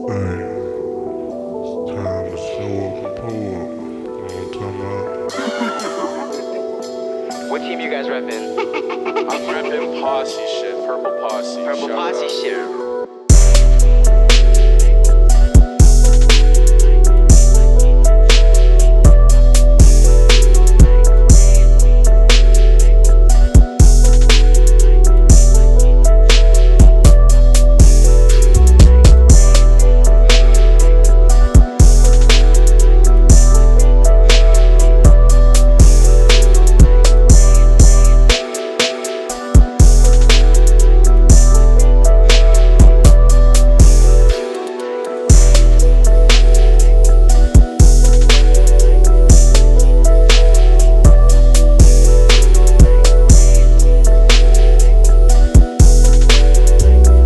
Hey, it's time to show up and pull up. You know what I'm talking about? What team you guys repping? I'm repping Posse shit, Purple Posse. Purple Shout Posse out. shit.